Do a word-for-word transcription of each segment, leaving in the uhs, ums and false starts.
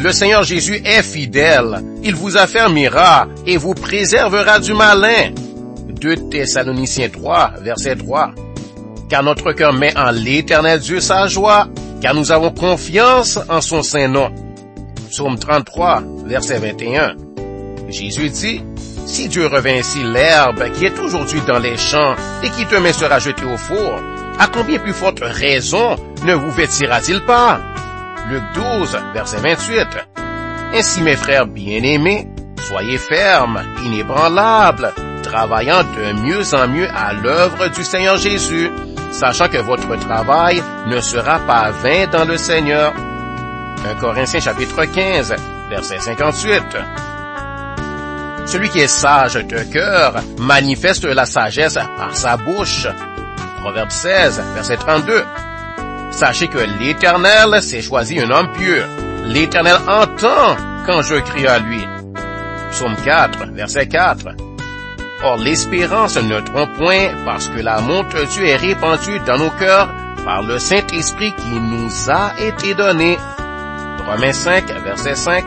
Le Seigneur Jésus est fidèle. Il vous affermira et vous préservera du malin. deux Thessaloniciens trois, verset trois. Car notre cœur met en l'Éternel Dieu sa joie, car nous avons confiance en son saint nom. Psaume trente-trois, verset vingt et un. Jésus dit, « Si Dieu revint ainsi l'herbe qui est aujourd'hui dans les champs et qui demain sera jetée au four, à combien plus forte raison ne vous vêtira-t-il pas? » Luc douze, verset vingt-huit. Ainsi, mes frères bien-aimés, soyez fermes, inébranlables, travaillant de mieux en mieux à l'œuvre du Seigneur Jésus, sachant que votre travail ne sera pas vain dans le Seigneur. un Corinthiens chapitre quinze, verset cinquante-huit. Celui qui est sage de cœur manifeste la sagesse par sa bouche. Proverbe seize, verset trente-deux. Sachez que l'Éternel s'est choisi un homme pieux. L'Éternel entend quand je crie à lui. Psaume quatre, verset quatre. Or l'espérance ne trompe point, parce que l'amour de Dieu est répandu dans nos cœurs par le Saint-Esprit qui nous a été donné. Romains cinq, verset cinq.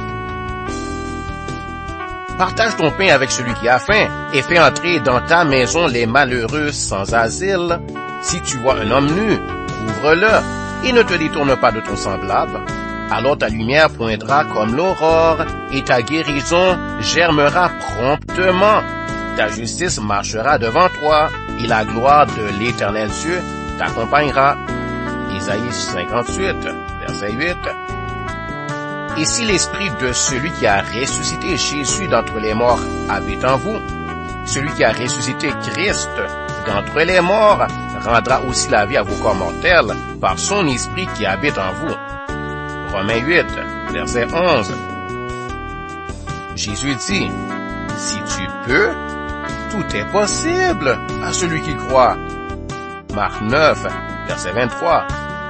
Partage ton pain avec celui qui a faim, et fais entrer dans ta maison les malheureux sans asile. Si tu vois un homme nu, couvre-le, et ne te détourne pas de ton semblable. Alors ta lumière poindra comme l'aurore, et ta guérison germera promptement. Ta justice marchera devant toi, et la gloire de l'Éternel Dieu t'accompagnera. Isaïe cinquante-huit, verset huit. Et si l'esprit de celui qui a ressuscité Jésus d'entre les morts habite en vous, celui qui a ressuscité Christ d'entre les morts rendra aussi la vie à vos corps mortels par son esprit qui habite en vous. Romains huit, verset onze. Jésus dit, « Si tu peux, tout est possible à celui qui croit. » Marc neuf, verset vingt-trois.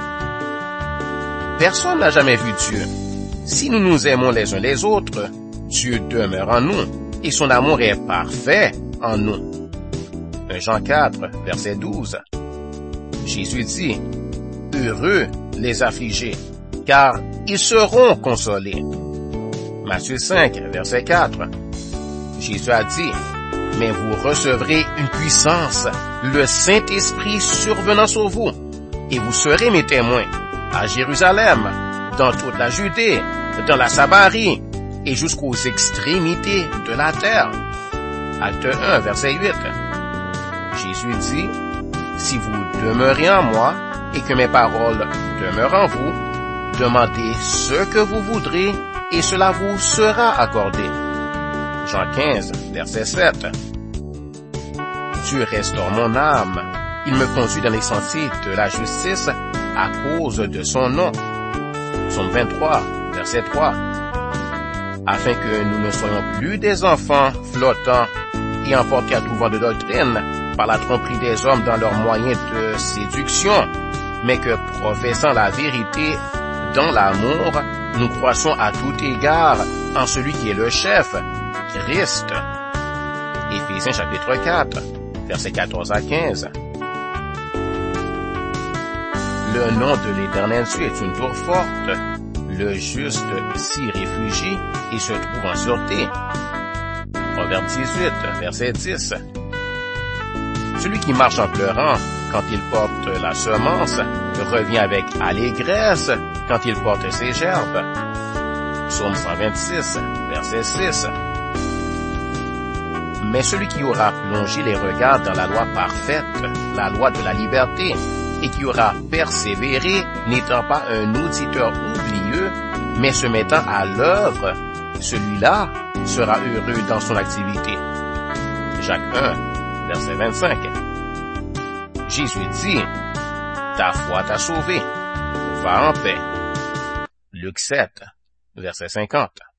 Personne n'a jamais vu Dieu. Si nous nous aimons les uns les autres, Dieu demeure en nous, et son amour est parfait en nous. un Jean quatre, verset douze. Jésus dit, « Heureux les affligés, car ils seront consolés. » Matthieu cinq, verset quatre. Jésus a dit, « Mais vous recevrez une puissance, le Saint-Esprit survenant sur vous, et vous serez mes témoins à Jérusalem, dans toute la Judée, dans la Samarie, et jusqu'aux extrémités de la terre. » Acte un, verset huit. Jésus dit, « Si vous demeurez en moi, et que mes paroles demeurent en vous, demandez ce que vous voudrez, et cela vous sera accordé. » Jean quinze, verset sept. Dieu restaure mon âme. Il me conduit dans les sentiers de la justice à cause de son nom. Psaume vingt-trois, verset trois. Afin que nous ne soyons plus des enfants flottants et emportés à tout vent de doctrine par la tromperie des hommes dans leurs moyens de séduction, mais que, professant la vérité dans l'amour, nous croissons à tout égard en celui qui est le chef, Christ. Éphésiens chapitre quatre, versets quatorze à quinze. Le nom de l'Éternel Dieu est une tour forte. Le juste s'y réfugie et se trouve en sûreté. Proverbe dix-huit, verset dix. Celui qui marche en pleurant quand il porte la semence revient avec allégresse quand il porte ses gerbes. Psaume cent vingt-six, verset six. Mais celui qui aura plongé les regards dans la loi parfaite, la loi de la liberté, et qui aura persévéré, n'étant pas un auditeur oublieux, mais se mettant à l'œuvre, celui-là sera heureux dans son activité. Jacques un, verset vingt-cinq. Jésus dit, « Ta foi t'a sauvé, va en paix. » Luc sept, verset cinquante.